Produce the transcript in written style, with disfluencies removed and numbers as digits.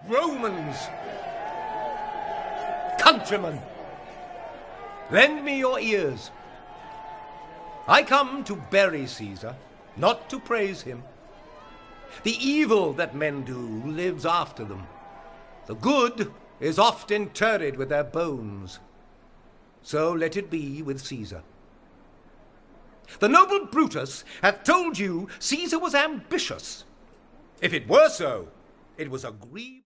Romans, countrymen, lend me your ears. I come to bury Caesar, not to praise him. The evil that men do lives after them. The good is oft interred with their bones. So let it be with Caesar. The noble Brutus hath told you Caesar was ambitious. If it were so, it was a grievous